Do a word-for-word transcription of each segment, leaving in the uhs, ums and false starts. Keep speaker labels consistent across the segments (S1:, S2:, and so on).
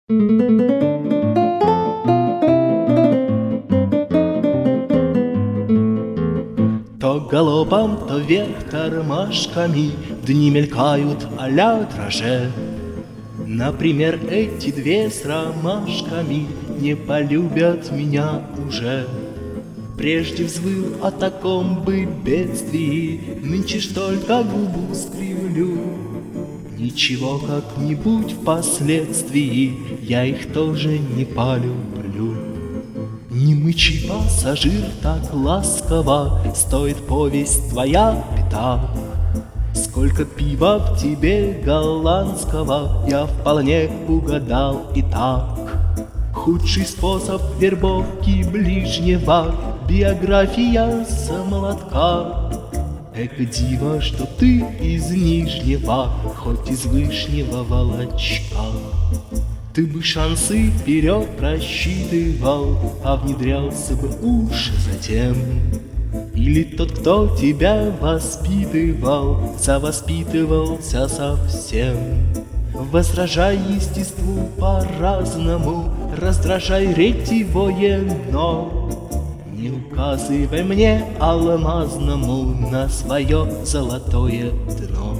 S1: То галопом, то вверх тормашками дни мелькают а-ля драже. Например, эти две с ромашками не полюбят меня уже. Прежде взвыл о таком бы бедствии, нынче ж только губу скривлю. Ничего, как-нибудь впоследствии я их тоже не полюблю. Не мычи, пассажир, так ласково, стоит повесть твоя пята. Сколько пива в тебе голландского я вполне угадал и так. Худший способ вербовки ближнего — биография с молотка. Эко диво, что ты из Нижнего, хоть из Вышнего Волочка. Ты бы шансы вперед просчитывал, а внедрялся бы уж затем. Или тот, кто тебя воспитывал, завоспитывался совсем. Возражай естеству по-разному, раздражай ретивое, но не указывай мне алмазному на свое золотое дно.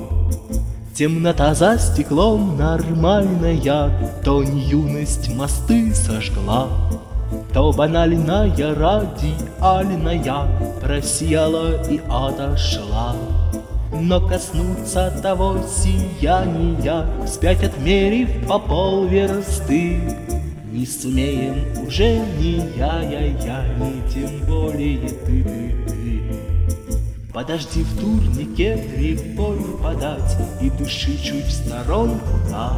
S1: Темнота за стеклом нормальная, то не юность мосты сожгла, то банальная радиальная просияла и отошла. Но коснуться того сияния, вспять отмерив по полверсты, не сумеем уже ни я, я, я, ни тем более ты, ты, ты. Подожди в турнике рябой подать и души чуть в сторонку, да.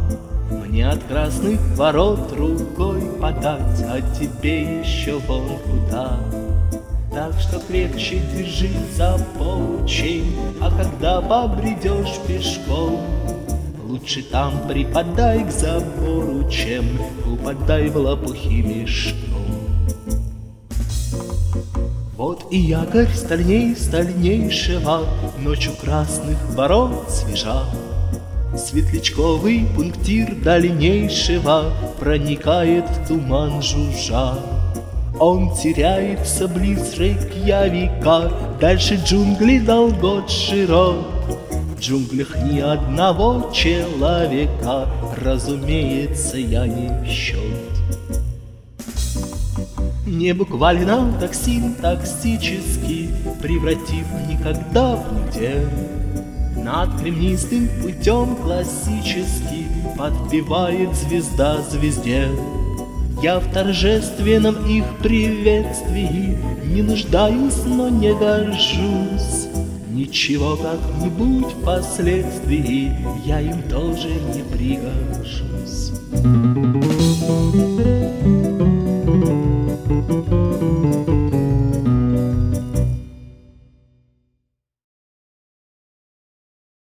S1: Мне от красных ворот рукой подать, а тебе еще вон куда. Так что крепче держи за поручень, а когда побредешь пешком, лучше там припадай к забору, чем упадай в лопухи мешком. Вот и якорь стальней стальнейшего ночью красных ворот свежа. Светлячковый пунктир дальнейшего проникает в туман жужжа. Он теряется близ Рейкьявика, дальше джунглей долгот широк. В джунглях ни одного человека, разумеется, я не в счет. Не буквально так синтаксически, превратив никогда в нигде, над кремнистым путем классически подпевает звезда звезде. Я в торжественном их приветствии не нуждаюсь, но не горжусь. Ничего, как-нибудь впоследствии я им тоже не пригожусь.